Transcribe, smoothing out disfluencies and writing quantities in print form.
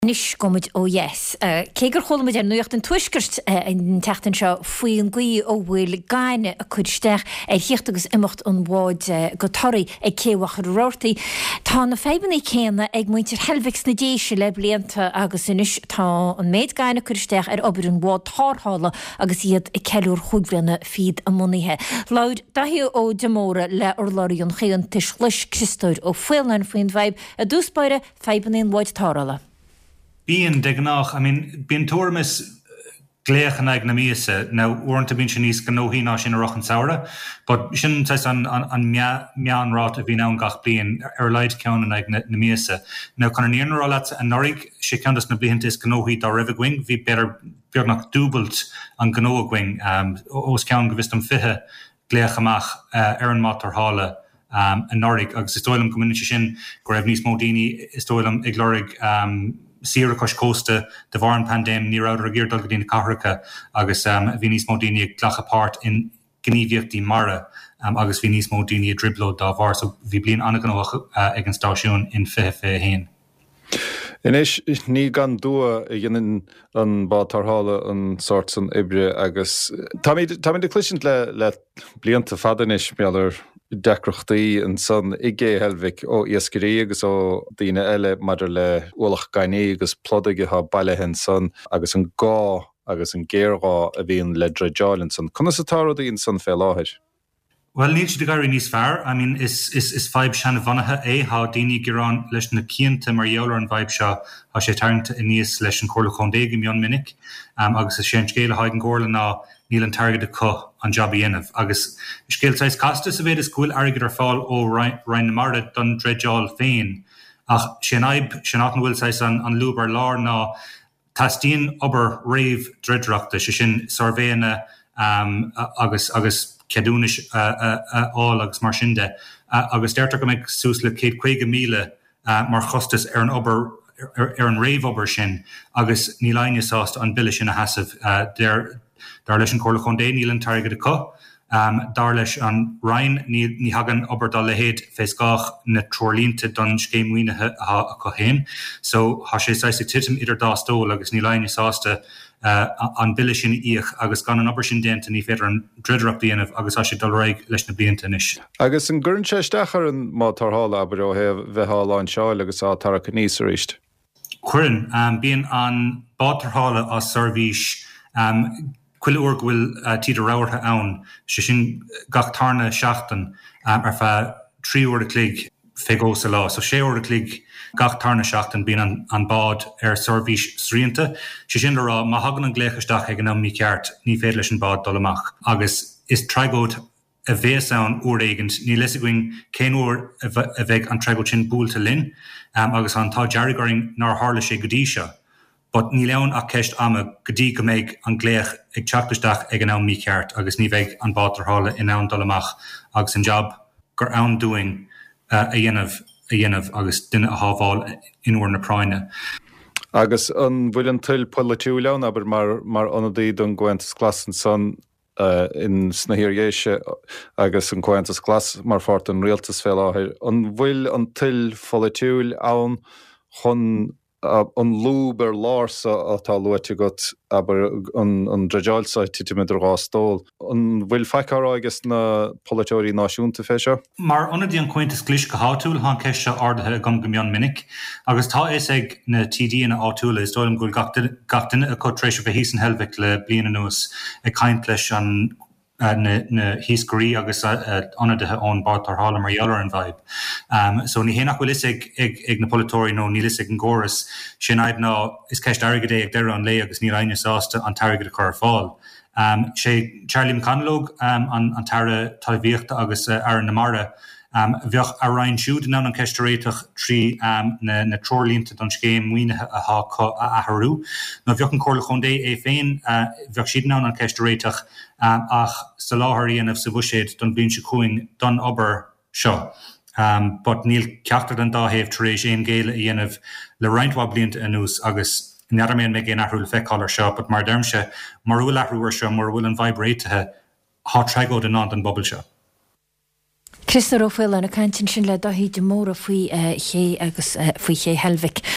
Nis gomid ó yes. Cégur cholamid nuocht an tuisgurt in teachtan seo faoin gaí ó bhfuil gaine a chuisteach hiocht agus imimecht an bháid go toirí ag céhach roirtaí. Tá na febanna céanna ag muintir helvics na déise le blianta agus inis tá an méid gaine chuisteach obair an bhád tárthála agus iad i ceúr chuidbhlanna fiad a munithe. Laud dahiú ó demóra le orlóí an chéan tislis Christóir ó fuilnan faoin bhaib a dúspáire febannaon bháid tárala. Bíon de gnách, bíon tuairmis gléachan ag na míasa, now uornta bíon sin níos gnóhí ná sin a rochan saora, but sin tais an meán rát a bhí ná gach blion leid ceann ag na míasa. Now chunar níon rálat an norig sé ceantas na blianta is gnóhí dá ribh gwing, bhí bearnach dúbalt an gnó gwing, os ceann go bhistam fithe gléachamach an mátar hála an norig, agus is dóilm community sin go raibh níos módíní is dóilm ag lorig Sira cos costa de bhar an pandéim ní ráidir a ggéirdal go dtína cathracha agus bhí níos mó daoine ag ghlachapát in gníomhaíochtaí mara agus bhí níos mó daoine a dribló dá bhar, so bhí blion anna gnóach ag an stáisiún in fiche héin. Inis ní gan dua a dhéanaan an bátarthála an sort san ibre agus Tá mí de clisiint le blianta fadanis meallar decrochtaí an san igé helvic ó iascarí agus ó daoine eile maidir le uallach gainí agus plodaige ha bailithen san agus an gá agus an géirgá a bhíon le dreideáilin san. Conna sa táródaíon san fé láthir? Well, níl si de gairí níos fearr. Is feib seanna bhanathe há daoine gurán leis na cianta mar dheolar an bhaib seo há sé tarnta i níos leis an chomhla chundéige mion minic agus is sé an scéile haid an gcomhla ná níl an targad a chu an job dhéanamh. Agus scéaltáis casta sa bhéad is cúil airgid ar fáil ó Ryan na Marda don dreideáil féin. Ach sin aib sin átan bhfuil sais an lúbar lár ná tastíon obair réamh dreidreachta sé sin sarvéana agus ceadúnis áil agus mar sinnde. Agus deirteach go méid sús le 150,000 mar chostas ar an obair ar an réamh obair sin agus ní leine sásta an bille sin a hasamh dar leis an chomhla chundé níl an targad a chu. Dar leis an Ryan ní hagan obair dá le héad fés gach na trolínta don scéimhuioinethe a chu héin. So há sé saiste titim idir dá stóil agus ní leine sásta an bille sin íoch agus gan an obair sin déanta ní féidir an dreideach dhéanamh agus há sé dul réig leis na blianta inis. Agus an gcuireann sé isteachar an mátarthála aber ó bheithála an seáil agus á tarcha níos a ríist. Cuireann bíonn an bátarthála á service cuile uair bhfuil tíidir ráirtha ann sé sin gach tarna seachtain ar feadh 3 uair a clig fégó sa lá. So 6 uair a clig gach tarna seachtain bíonn an bád ar service sríanta. Sé sin le rá má hagan an gléchaisteach ag an am ní ceart ní féidir leis an bád dul amach. Agus is treigóid a bhés ann uair éigent ní leisiguing cén uair a bheith an treigóid sin búlta linn agus an tá deargaring nar hála sé go dtí seo. But ní leon a ceist ama go dtí go méid an gléach ag teachtasteach ag an am ní ceart agus ní bheith an bátarthála in ann dul amach agus an job gur ann doing a dhéanamh agus duine a hábháil in uair na práine. Agus an bhfuil an tuil politiú leann aber mar anadaí don gcuantas glasan san in snahiríéise agus an gcuantas glas mar fort an rialtas fé láthir. An bhfuil an tuil politiúil ann chun an lúb ar lársa atá luite got aber an dreideáilsáid tíimiidir gá stóil. An bhfuil feicárá agus na politeóirí náisiúnta fé seo? Mar anadí an cuintas glís go háúil há ceiste ardathe gom go mion minic, agus tá is ag na TD-na áúla is dóilm gúil gach duine a cotrééis bheith híos an helvic le bliana nuas ag caint leis an na híscorí agus anadathe ón bátarthála mar dheolar an bhaib. So ní hénach bhfuil is ag na politóirí nó ní ag an góras sin aib ná is ceist airgad ag deire an lé agus ní leine sásta an targad a chur fáil. Sé Charlie McConlog an tara talbhíochta agus ar na mara bheoch a Ryan siúd ná an ceisteréiteach trí na trolínta don scéimhuioinethe a athrú. nó bheoch an chomhla chundé féin bheoch siad ná an ceisteréiteach ach sa láthair dhéanamh sa bhuiséad don bhíonn se cuaing don obair seo. But níl ceachtar an dáhéamh tar éis éon géile a dhéanamh le roinntá blianta anús agus nearméon mé géon athrúil feicáil ar seo, but mar dermse mar bhfuil athrúir seo mar bhfuil an bhaibréitethe há treigóid an an bobbal seo. Christóir ó fuil an a cantin sin le dahí de móra faoi ché agus faoi ché helvic.